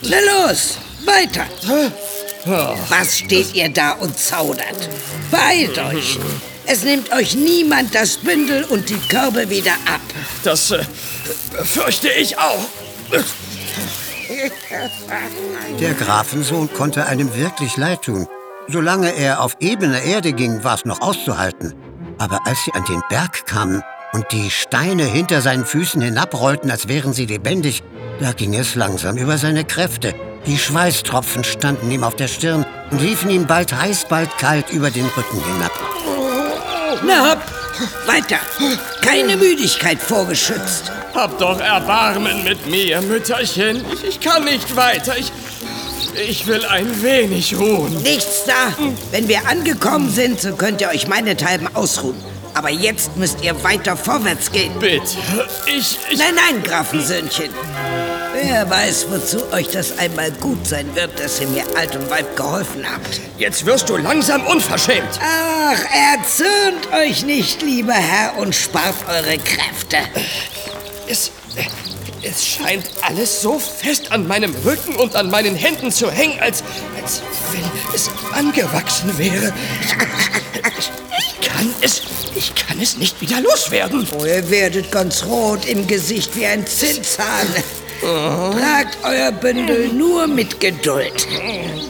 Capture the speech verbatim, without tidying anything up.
Na los, weiter. Was steht ihr da und zaudert? Beeilt euch. Es nimmt euch niemand das Bündel und die Körbe wieder ab. Das äh, fürchte ich auch. Der Grafensohn konnte einem wirklich leid tun. Solange er auf ebener Erde ging, war es noch auszuhalten. Aber als sie an den Berg kamen und die Steine hinter seinen Füßen hinabrollten, als wären sie lebendig, da ging es langsam über seine Kräfte. Die Schweißtropfen standen ihm auf der Stirn und liefen ihm bald heiß, bald kalt über den Rücken hinab. Na hopp, weiter. Keine Müdigkeit vorgeschützt. Hab doch Erbarmen mit mir, Mütterchen. Ich, ich kann nicht weiter. Ich, ich will ein wenig ruhen. Nichts da. Wenn wir angekommen sind, so könnt ihr euch meinethalben ausruhen. Aber jetzt müsst ihr weiter vorwärts gehen. Bitte, ich... ich nein, nein, Grafensöhnchen. Wer weiß, wozu euch das einmal gut sein wird, dass ihr mir altem Weib geholfen habt. Jetzt wirst du langsam unverschämt. Ach, erzürnt euch nicht, lieber Herr, und spart eure Kräfte. Es, es scheint alles so fest an meinem Rücken und an meinen Händen zu hängen, als, als wenn es angewachsen wäre. Ich, ich kann es, ich kann es nicht wieder loswerden. Oh, ihr werdet ganz rot im Gesicht wie ein Zinnzahn. Tragt euer Bündel nur mit Geduld.